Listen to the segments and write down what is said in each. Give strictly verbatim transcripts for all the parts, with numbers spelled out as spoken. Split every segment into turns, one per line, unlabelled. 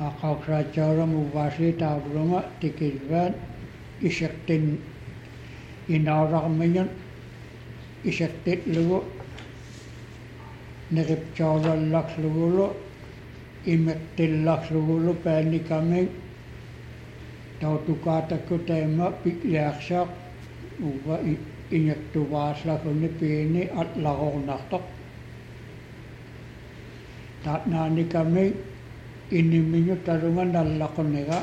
aqaqsaajaura muvasi taavlunga tikilvaat isaqtin inaararmiñun isaqtitlugu neripjaulallaqlugulu imeqtillaqlugulu paanikaming tautukaatakku taima piqliarsaaq uva ingettuvaaslaguni piini atlaqornartoq taatnaanikami inimmiñu talunga nallaquniga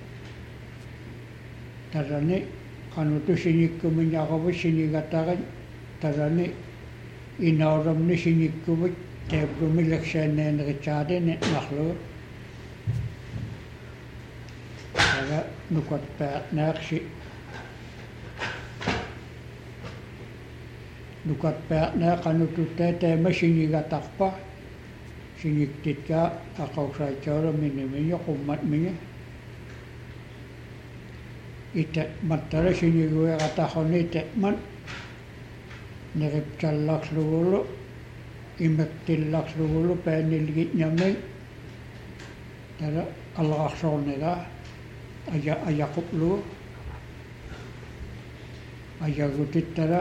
tarani qanutu sinikkumiñaqavu sinigatarin tarani inauramni sinikkuvut teeprumi lekseenneeneritsaatini narlugu tara nukatpaaqnaaqsi nukatpaaqnaa qanututtaa taama sinigatarpa siniktikkaa aqausaatsaura minimiñu qummatmiñu ita mattara siniguerataqoni te'man neriptallaqlugulu imeqtillaqlugulu paanilgitñaming tara alaqarsoornigaa aya ayaquplugu ayagutit tara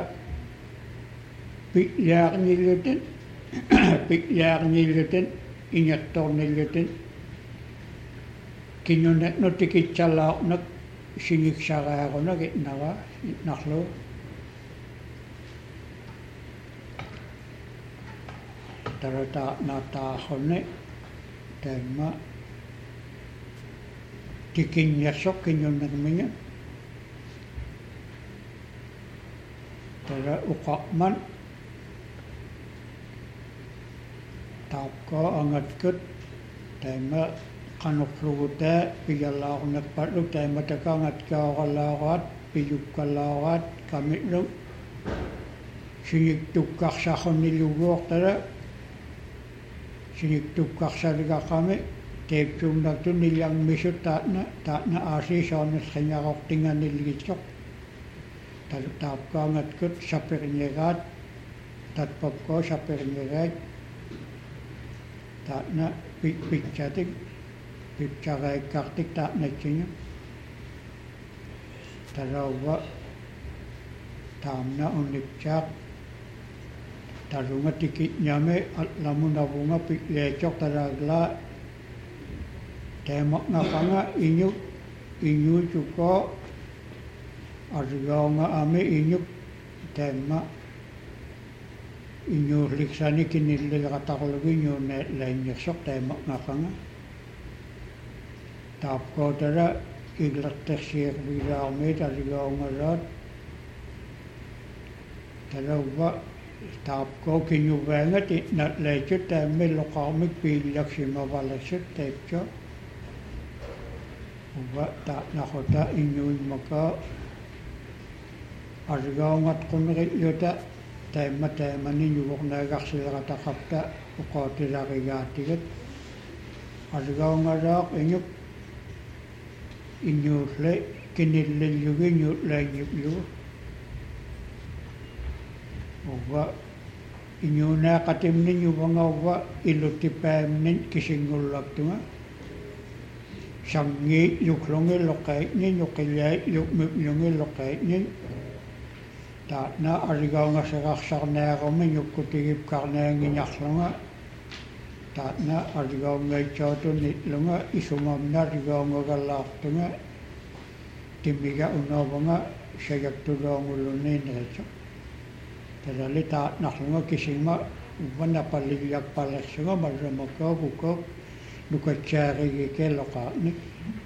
pi'liaarnillutin pi'liaarnillutin ingattornillutin kiñunatnu tikitsallaaqnak siniksaraarunak itnaraa itnarlugu tarata nataaqhunni taimma tikinñassoq kiñunnermiña tara uqa'man taapkaa angatkut taimma qanorlugutaa piyallaarunerpallu taimma takaangatkaaoralaaraat piyukkalaaraat kamitlum siniktukkarsarrunniluguortala siniktukkarsaligaqqami teepsuunnartu nillarmisut taatna taatna aasiisoornerringarortinganilligitsoq taapkaangatkut sapirnieraat tatpapkoo sapirnieraat taatna pitsatik pitsaraikkartik taatnatsiñu talauva taamna unnipsaaq talunga tikitñami atlamunavunga pi'liatsoq talaaglaa teemaqnaqanga iñuk iñuutukoo argaunga ami iñuk teemma iñuurliksani kinillilqatarlugu iñuuneetlainngersoq teemaqnaqanga taapkootala iglertersiirvilaarmiit argaungalaat talauva taapkoo kiñuvaangat itnatlaitsut taammilloqarmik piillaksimavalassut taipso uva taatnaquta iñuimmakaa argaungatqunerilluta taimma taimani ñuvornaagarsilerataqarta uqautilarigaatigit argaungalaaq iñuk iñuulle kinillillugi iñuutlaiñuklugu uva iñuunaaqatimni ñuvangauvva iluttipaamnin kisingullartunga sangiit yuklungilloqaitni ñuqillait yukmipllungilloqaitni taatna arigaungasaqarsarnaarumi ñukkutigipkarnaangiñarlunga taatna arigaungaitsautunitlunga isumamna arigaungagallaartunga timiga unoovanga sayaktuloonguluniineritsoq talali taatnarlunga kisingma uvanapallillarpalersunga marramakoo kukoo nukatsaarigikeloqaarnik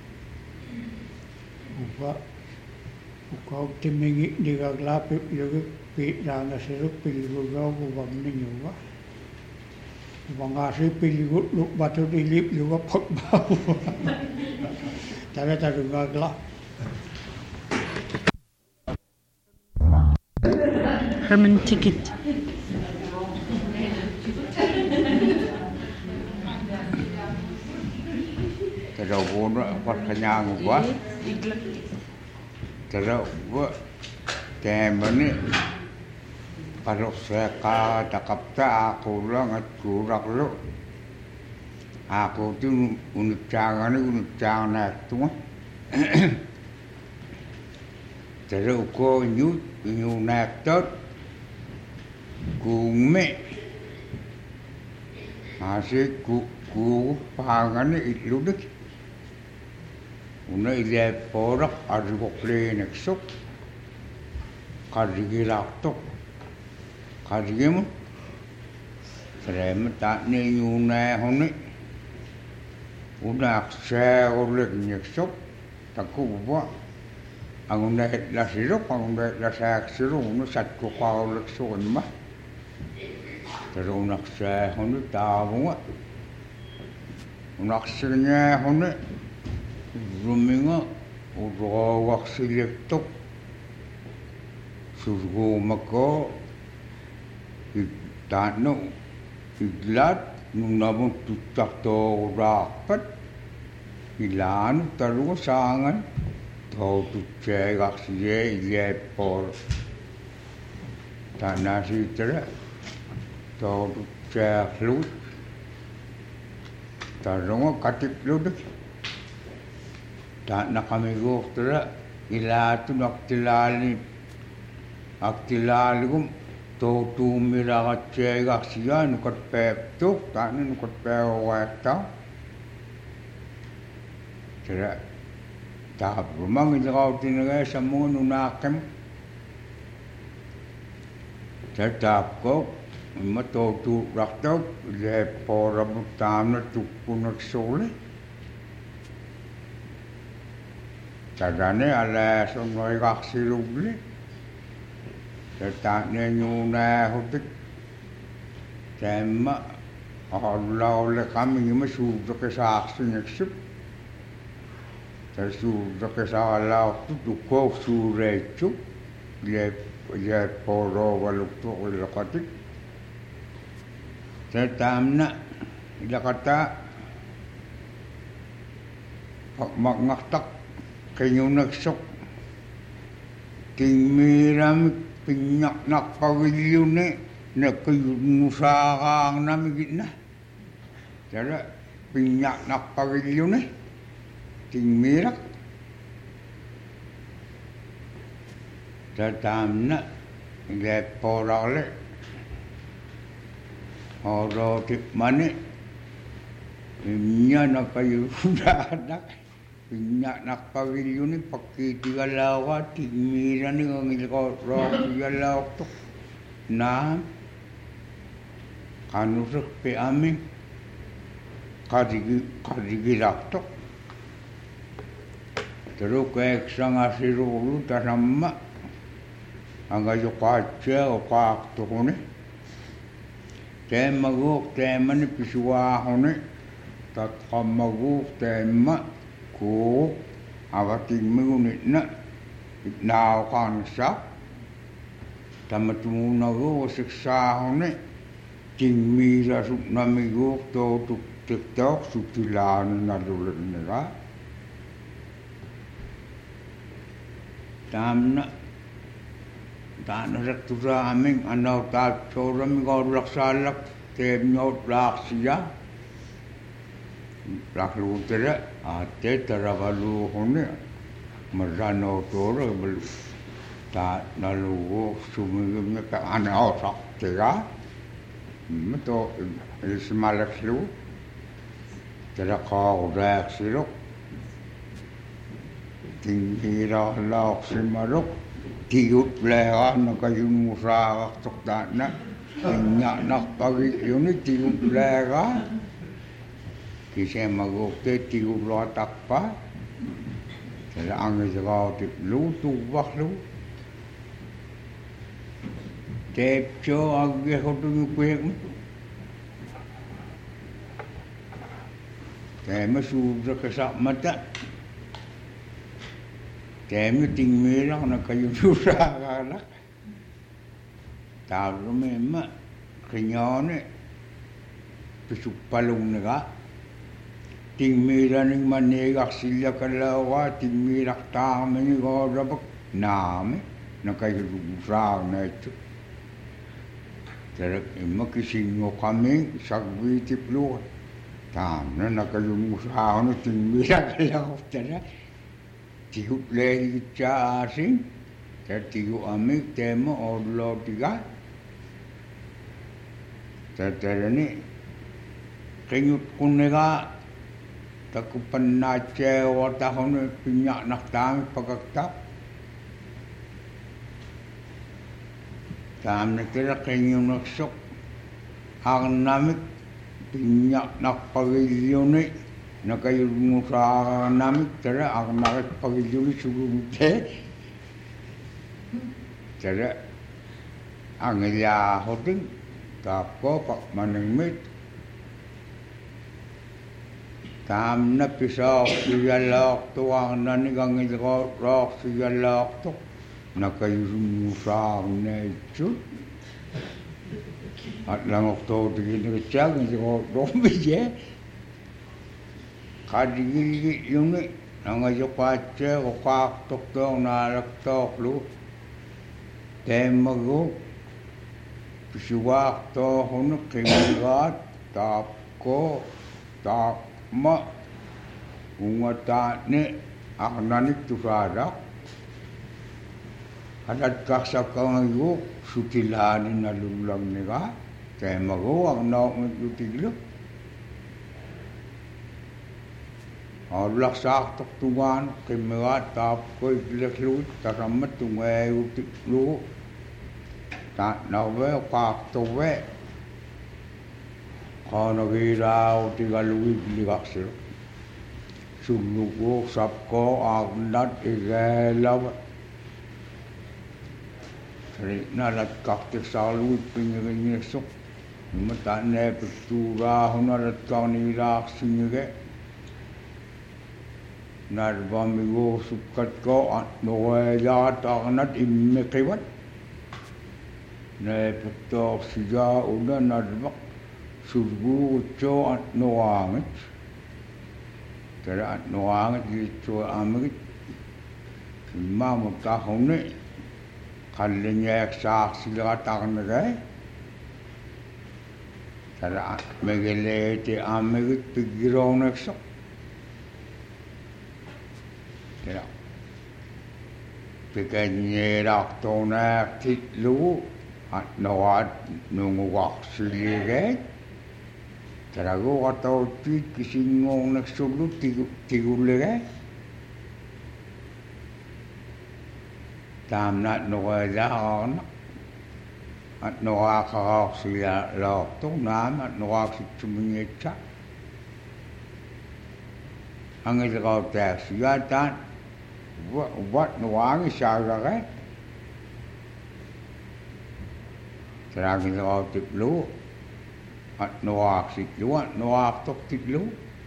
uva ukoo timingi nigaglaa piplugi piitlaangasiluk pilgugauguvarniñuva uvangaasi pilgut lukbatut ilipluga potbauva talatalungagla
Herman ticket.
Terus pun apa kenyang gua. Terus gua kemana kalau saya kata kapta aku lang at kurak lu Ako tu unutjangan ni unutjangan tu. Terus ko nyut nyunak tot kume masih ku ku pangan itu dek. Una ile porak argo klenek sok karigi laktok karigi mo serem tak ne nyuna hone una akse orlek nyek sok takku buat ang una la sirok ang una la sak sirok una sat ko kaulek sok ma terus una akse hone tawo una akse nya hone ruminga uro waksilektok surgo mako itano iglat nung nabong tutak to rapat ilan taru sangan to tutse gaksiye ile por tanasi tere to tutse flut tarungo katik ludik tak nak kami go tere ila tu nak tilali aktilali gum to tu mira gache gaksiya nukat pep tu tak ni nukat pep wata tere tak rumang ijau tinaga samu nunakem tere tak ko mato tu rakto le porabutam na tupunak sole Tadane ala sonoi gaksi lugli. Tetane nyuna hotik. Tema Allah oleh kami ini sudah kesaksi nyeksip. Sudah kesalah tu duko surecu. Dia dia poro waluk tu oleh katik. Tetamna dia kata mak ngaktak kayunak sok tingmiram pinyak nak pawilyune na kayunusakang namigit na cara pinyak nak pawilyune tingmirak tetamna dia porale oro tip mane nya na kayunak Pinyak nak pawilyo ni pakitiga lawa tingmira ni ang ilko tiga lawa to na kanusok pe amin kadigi kadigi lakto terus kayak sang asirulu tarama angga yo kace o kakto hone tema go tema ni piswa hone tat kamago tema ko awating mengunit na itnao kan sa tamatuna go siksa hone tingmira suk namigo to tuk tiktok sutilan na dulan nila tamna tanah tura aming anau ta choram go laksalak tem nyot laksiya laklu tere ate teravalu hone marano toro bel ta nalu sumugum ka ana osak tega meto ismalaklu tera ka odak siro tingira lak simarok tiut leha na kayun musa tokdana nya nak pagi yuni tiut leha Kisah magok te tiu lo takpa, jadi angin segala tip lu tu wah lu, tep jo agak hotu nyukuek mu, tema sudah kesak mata, tema tingmilang nak kayu surah kalah, tahu memang kenyane, pesupalung negak. Tingmira ning manegak sila kalawa tingmirak tama ni gorabak name nakayurusang na ito. Tarak ima kisingo kami sagwiti pluwa. taamna nakayumusaahunu tinmirakalaortala tigut leegitsaasin tatigu amik teema orlootiga tatarani qingut qunniga takupannaatseeortahunu pinya'nartaami pakakta taamna tala qingunersoq arnamik pinya'narpagilliuni nakayumusaarnamik tala arnaritpagilliuni sugumute tala angilaahutin taapko paqmaningmit taamna pisaaqsiyalaaqtuarnani gangilroorsialaaqtuq nakayumusaarnaitsut atlangortootiginigitsaagingilroortormije qadigilgilluni angajoqaatse oqaartortoornaalaktoorlu teemagu pisuaartoohunu qimiraat taapko taaqma ungataani arnanik tusaadaq halatqarsakkangagu sutilaani nalullamniga teemagu arnaornututigilu Allaksaartortugaan qimiraat taapko ikilakluut tasammat tungaayutiklu taatnarve qaartorve qaanagiilaautigaluigiliqarsilu sulluguur sapkoo aarnat igaalava nalatqartirsaaluit pingirinngirssoq nima taannaapiktuuraahunalattaqniilaarsingige narvamigu sukkatko noejaat arnat immeqivat naapiktoorsigaa una narvaq sulguurutso atnoaangit tala atnoaangit liitsua aamigit immaamutahuni qallinyaaksaarsilerat arnagai tala megeleeti aamigit piggirooneksoq tala pikanyeeraartornaartitlu atnoaat nunguqarsiligait talaguqatautit kisingoornaksullu tigulligai taamna atnoqaalaaqarnaq atnoqaaqaraarsilaortor naama atnoqaaksitsumingiitsa angilqautaarsigaataat uvat nuaangisaagagai talaangilqautiplu atnoqaaksitlu atnoqaartortitlu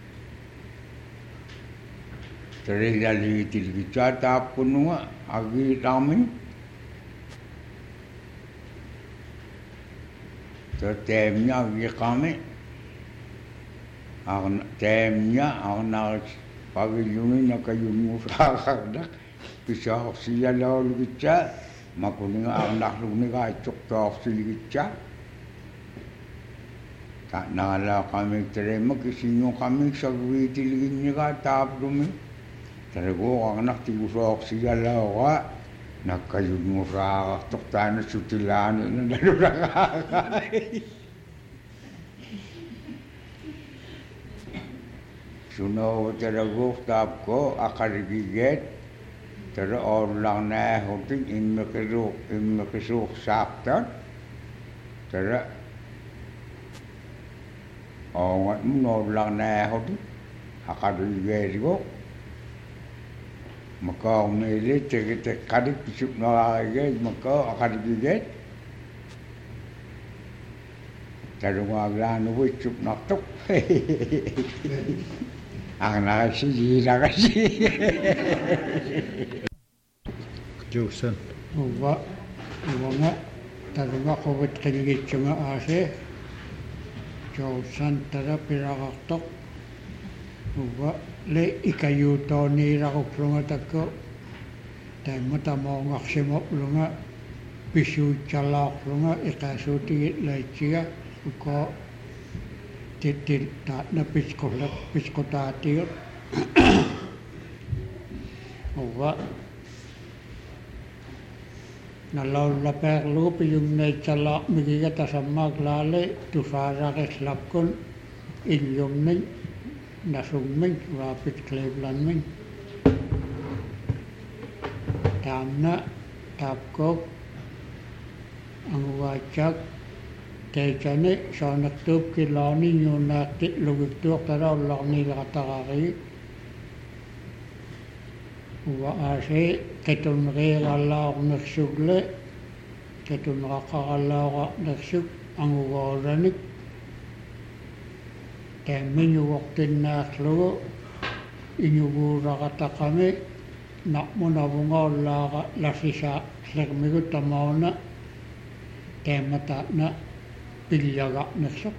talilaliitilgitsaa taappununga agiilaarmi tateemña agiiqaami arna teemña arnarit pagilluni nakayumusaaqarnaq pisaorsialaolugitsaa makuninga arnarlugniga itsortoorsiligitsaa taannaalaaqamik taleemma kisingoqamik sagviitilginniga taaplumi talaguuqarnartigusoorsialaoqa nakkayumusaaqartor taana sutilaani nalulaqaagai sunoo talaguuq taapko aqaligigeet tala oorlarnaahutik immeqiluuq immeqisuuqsaartat tala oongatmun oorlarnaahutik aqaligigeetigo makaormiili tegiteqqalik pisupneraarigeet makao aqaligigeet talungaaglaanuvitsupnartuq arnarasi jiilagasi
Juusan
uva uvanga talungaquvit qilgitsunga aase jousan tala pilaqartoq uva le ikayuutooniilaqupplunga takko taimma tamoongarsimuqlunga pisuutsalaarlunga iqaasuutigit laitsiga uko titil taatna piskolat piskotaatiot uwa nalaulla perlu piyumneitsala mikiga tasammaklaale tusaaraqislapkun illummin nasummin Rapid Clevelandmin taamna taapkok anguvaatsaak teitsani saanaktuup kilaani nyuunaaqti lugiktuoqtara ullarniileqataqarii uva aasee ketunriigallaornersugle ketunraqaqallaornersuk angugoolanik taammiñuvortinnaarlugu iñuguuraqataqami naqmunavungoollaaqa lassisa sermigu tamauna taamataatna pillagaqnersuq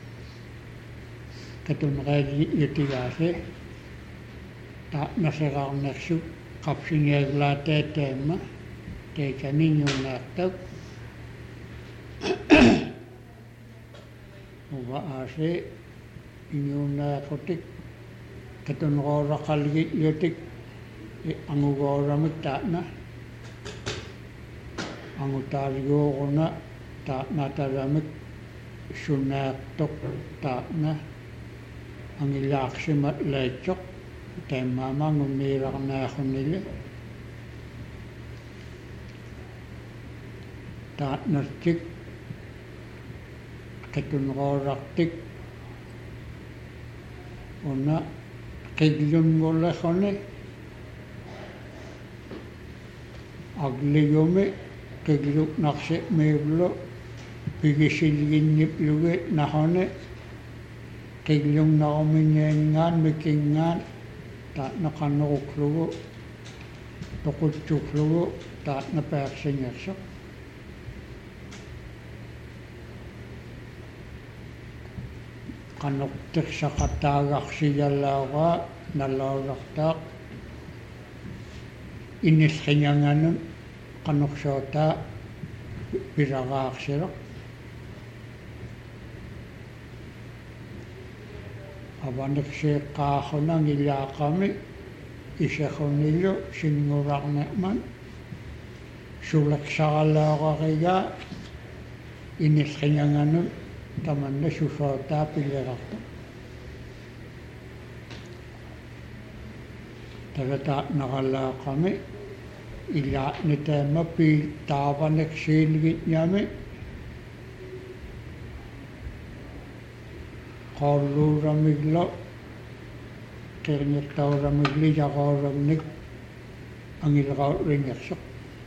ketunreeli yutigaase taatnaserarnersuk qapsingiaglaatee taamma teitsani nyuunaartaq uva aasee iñuunaaqutik ketunrooraqalgit yutik angugooramik taatna angutaariguuquna taatnataramik sunaaqtoq taatna angilaaqsimat laitsoq taammaamaangumiilarnaaxunili taatnartik ketunroorartik una qiglunngullerruni agligumi qigluknarsi miivlu pigisilginniplugi nahuni qiglungnaruminniangaan mikingaan taatna qanneruklugu toqutsuqlugu taatna paaqsingersuq qannertiqsaqattaagarsigallaavaa nallaulartaaq innisqinganganun qannersuutaa pilaraarsiloq avaneqsiiqqaarrunangillaaqami iserunillu sinngurarnerman suleqsaralaorarigaa innisqinganganun tamanna susuutaa pillerarta tagataaqnaqalaaqami ilaaqni taamma pii taavaneqsiilgitñami qoolluuramiglo qirniqtauramigli yaqauragnik angilqauringersuq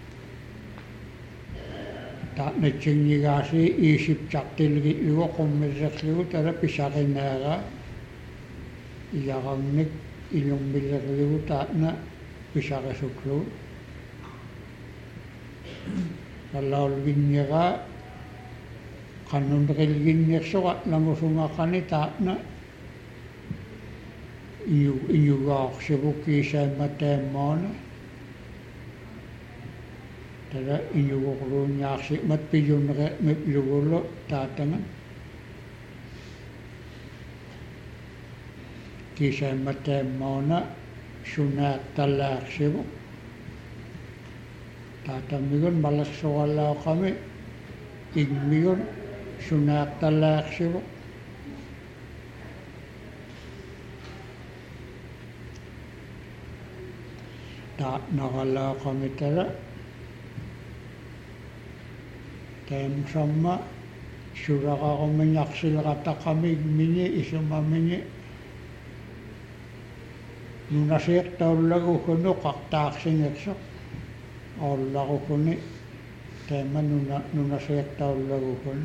taatnatsingigaasi iisipsartilgitlugu qummirrerlugu tara pisarineeraa iyaqagnik illummillerlugu taatna pisarisuklugu allaulginniraa qannunrilginnersuqa langusungaqani taatna iñu iñugaaqsivuk kiisaimma taammaana tara iñuguqluunñaarsimat piyunre'miplugullu taatanga kiisaimma taammaana sunaaqtallaarsivuq taatamigun malersuqallaaqami igmigun sunaaqtallaarsivuq taatnaqalaaqami tara taamsamma suraqarumiñarsilqataqami igmini isumamini nunasiiqtaullaguhunu qartaarsingersuq ollaruhuni taamma nuna nunasiiqtaullaguhuni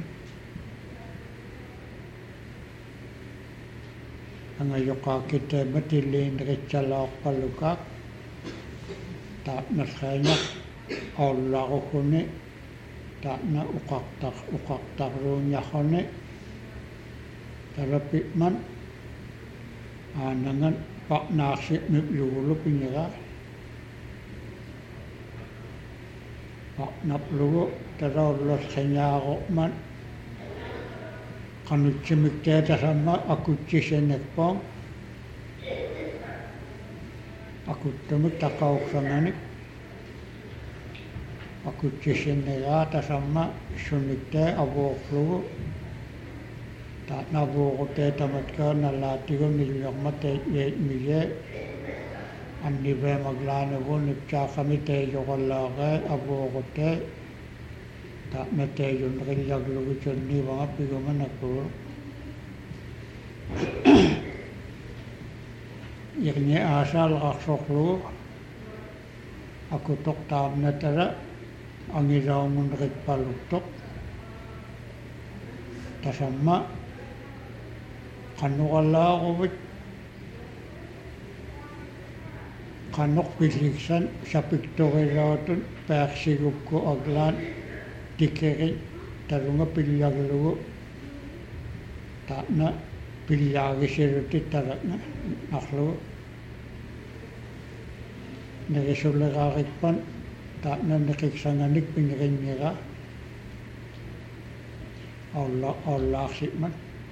angayoqaakki taamma tilliinritsalaorpalukaaq taatnalqaanaq ollaruhuni taatna uqaqtar uqaqtarruuñarruni tarapitman aanangan paqnaarsi'miplugulu pinniraa paqnaplugu taraullasqinaaruqman qanutsimiktaa tasamma akuttisennerpaa akuttamik taqauqsanganik akuttisenneraa tasamma sunniktaa avuorlugu ta navuorutee tamatkaa nalaatigu nilliorma miyee anniveemaglaanugu niptaaqami teejoqallaaqaa avuorutee ta meteejun qillaglugu tunniivanga pigumanakkugu irni aasaalaqarsorlugu akutoq taamnatara angilaumun rippaluttoq tasamma qannuqallaaquvit qannoq pilliksan sapiktorilaatun paarsigukku aglaan tikeri tarunga pillaglugu taana pillaagisirut taratna narlugu nerisuleraarippan taana neqiksanganik pingirinniga olla ollaarsiman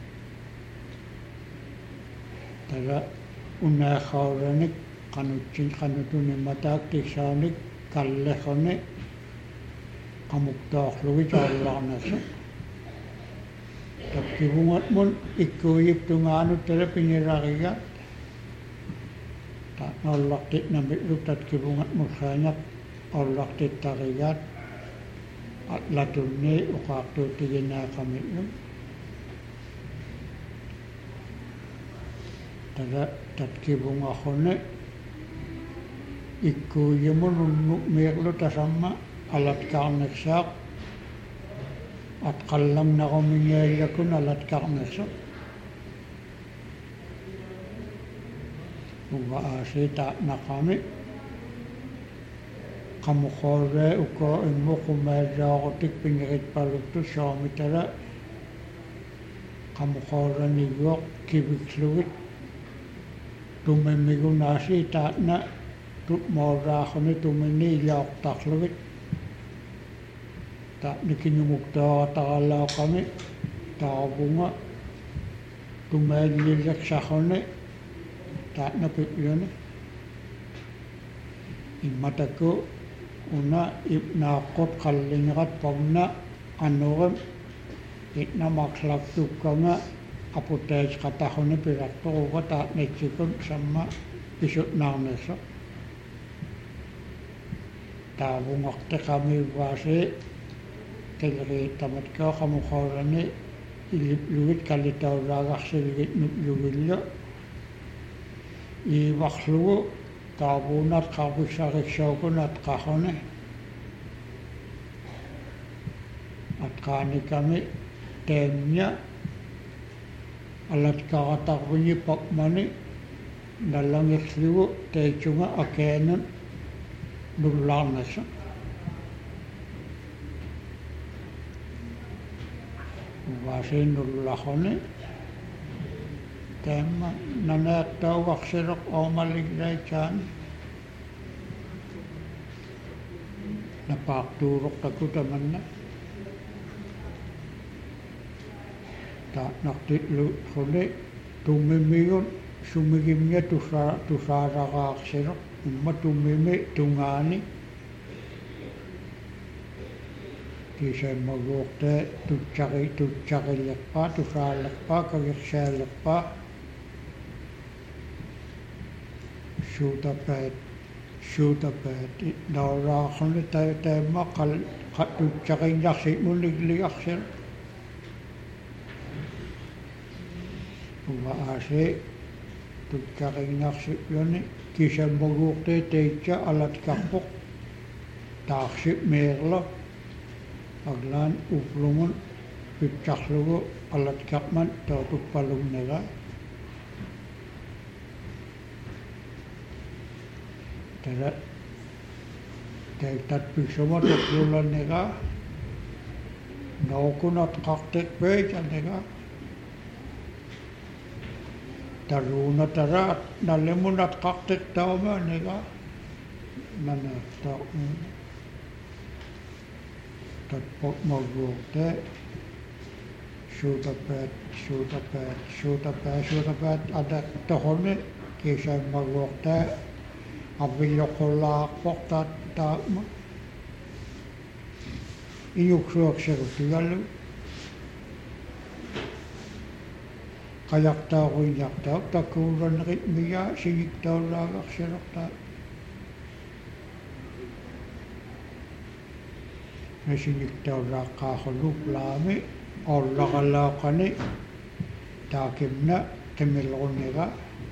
tara unaaqauranik qanutsin qanutunimmataak tiksaanik kalleqone qamuktaarlugi taullarnersa takkivungatmun ikkuuyiptungaanut tara pingilariga ta nollartit namitluk tatkivungatmulsaanaq ollartittarigaat atlatunni uqaartuutiginnaaqamitlum tara tatkivungaqune ikkuuyimun unnu'miiqlu tasamma alatkaarnersaaq atqallamnarumingaallakun alatkaarnersa uga aasii taa'naqami qamuqooree ukoo immu qumaallaaqutik pingiritpaluttu soomitara qamuqooraniguoq kiviklugit tummimigunaasii taa'na tutmoorraaquni tumini illaortarlugit taa'nikiñumuktoorataqqalaaqami taavunga tumaallilleksaqune taa'na pi'yuni immatakku una ipnaaqqut qallingerat pomna annurum itnamaqlaktukkanga aputeisqataquni pirattoruga taa'nitsikun samma pisutnaarnersa taavungorteqamiuvaasi qilriittamatkaa qamuqoorani illiplugit kallitaulaagarsiligit nutlugillu iivarlugu taavuunat qarpiksariksaugun atqaqune atqaanikami teemña alatkaratarvigi pakmani nallangirlugu teitsunga akeenun nullaarnassa uvaasiin nullaquni teemma naneertaugarsiloq oomalliglaitsaani napaartuuroq tamanna taa'nartitluquni tummimigun sumigimña tusaa tusaararaarsiloq imma tummimi tungaani kiisemmaguuqtee tutsaqi tutsaqillerpaa tusaallerpaa kagirsiallerpaa suutapaat suutapaat nauraaquni taima qal tutsaqinlarsimun ligligarsil uga aasi tutsaqinnarsipyuni kiisemmaguuqtee teitsa alatkarpoq taarsip meerlo aglaan uflumun pitsarlugu alatkaqman tautuppalunniga tara taitatpiksuma tuqlulanniga naukunat qartiqpeitaniga taruunatara nallimunat qartiqtaumaniga nanaattaa tatpotmaguuqtee suutapäät suutapäät suutapäät suutapäät ada tohonne kiisaimmaluoktaa avilloqollaaqportaat taaqma inyuksuakserutigallu qajaqtaaruinnartaa takkuulannerit miyaa sigiktaulaagarsilertaa nasigiktaulaaqaaruluk laami ollaqalaaqani taakimna qimilruniga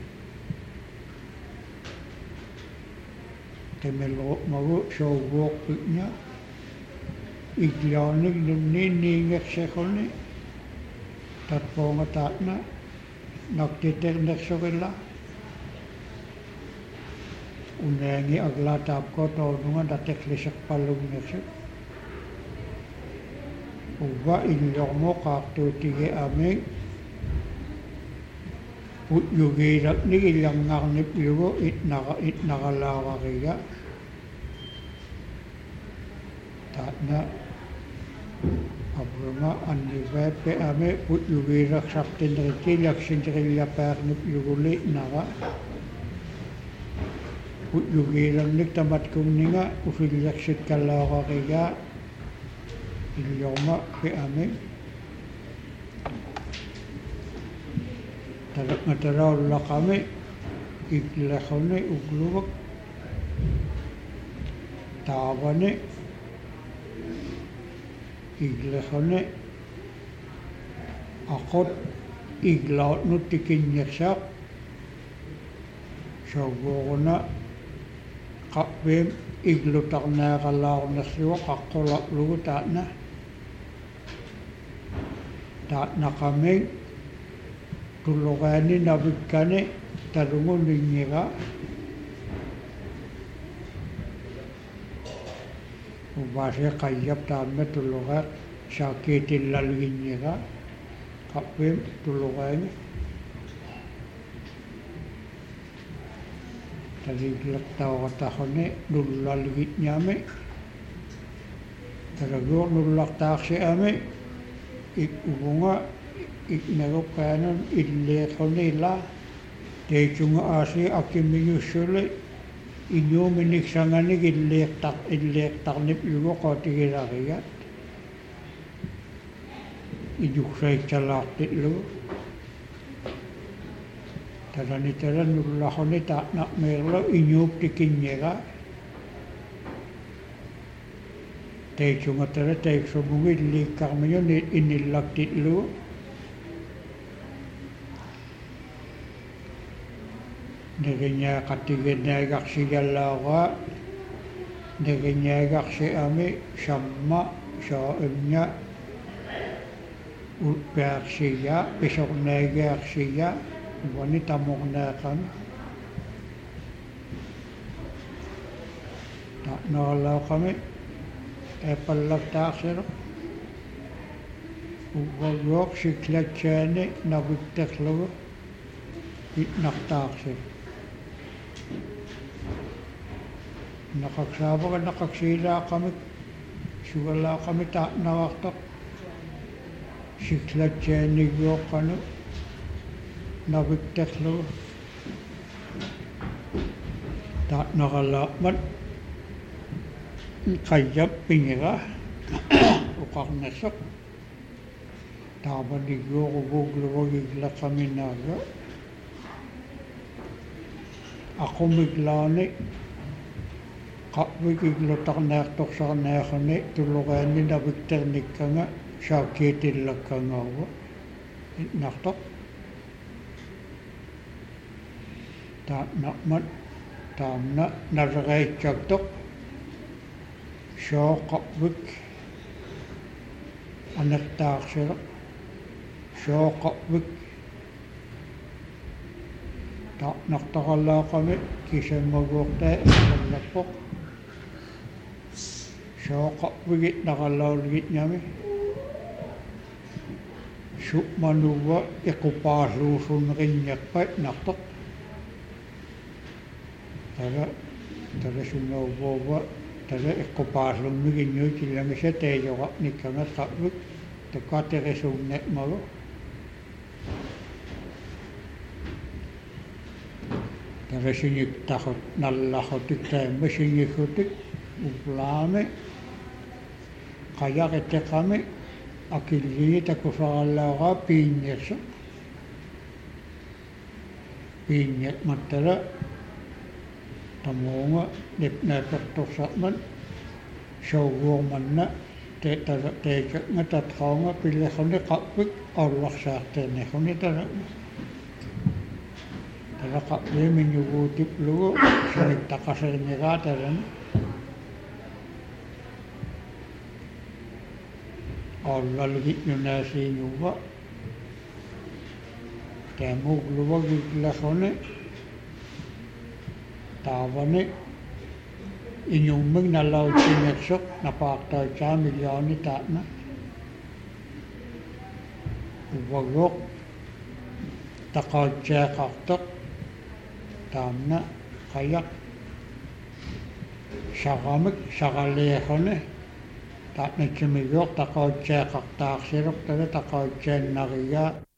qimilrumagu sooguoqpi'na iglaanik nunniinniingerseruni tatpoongataatna naktiternersorilla unaangi aglaataapko toonunga tatekliserpallugnersuk uva illormo qaartuutige aming utjugiilaknik illangarnip lugu itnaqa itnaqalaarariga taatna abruma annivaappi ame utjugiilaksartinriti laksinterillapaarnip luguli naqa utjugiilannik tamatkumninga ufillersikkalaarariga illorma pi'ami talaqnatalaulaqami iglaquni ugluvak taavani iglaquni aqut iglautnut tikinnersaaq sooguoruna qappim iglutarnaaqalaarnerlugu qaqqulaqlugu taatna taatnaqaming tulluqaani navikkani talungu ningiga uvaase qayyap taanna tulluqaaq saakiitillalginniga qappim tulluqaani taliglaqtauqataquni nullalgitñami talaguuq nullaqtaaqsiami ik ugunga iknaruqqaanun illeequnila teitsunga aasi akiminyussuli iñuuminiksanganik illeeqtaq illeeqtarnip lugu qootigilarigat ijuksaitsalaartitlugu talanitala nullaquni taaqnaqmiirlu iñuup tikinniga teitsunga tala teiksumungu illiikkarmiñun inillaqtitlugu negiñaaqatiginnaaigarsigallaaraa negiñaaigarsiami samma sooimña ulpiaqsiya pisornaagiaqsiya wani tamornaaqami taaqnaqalaaqami eepallaqtaaqsiruq uvaluoq siklatsaani navitterlugu itnartaaqsiruq naqaqsaavaqa naqaqsiilaaqamik sugalaaqami taaqnaqartoq siklatsaaniguoqqanu navitterlugu taaqnaqalaaqmat qayyap pingiga uqarnersoq taavaniguoquvugluvugiglaqaminaaga aqumiklaani qappik iglutarnaartorsarnaaqani tulluqaani navitternikkanga saakiitillakkangaarwa itnartoq taaqnaqmat taamna naleriitsaktoq sooqappik anertaarsileq sooqappik taaqnartaqalaaqami kisammaguortaa ipallappoq sooqappigit naqalaulgitñami su'manuva iqupaalluusuneriññakpat nartoq tala tala sunnauvuuva tala iqqupaallummigиннуутилламиса таажоqarnikkangat qappik tukaaterisunne malu terisinyiktarut nallarrutik taammasinngiggutik uplaami qajariteqami akilligi takufarallaaraa piinniarsu piinniat mattala tamuunga nipnaapertorsarman showguormanna te tala teekaknga tatqaunga pillerruni qappik aullarsaarteernerruni tala tala qappiminyuguutiplugu sanittaqaserniraa talani aullalgitnunaasiinuva taamugluvagiillerruni taavani inyummig nalautsingersuq napaartaitsaa miljooni taatna uvagoq taqautseaqartoq taamna qajaq saramik saraleerruni taatnatsimigoq taqautseaqartaarsiluq tala taqautseannarigaa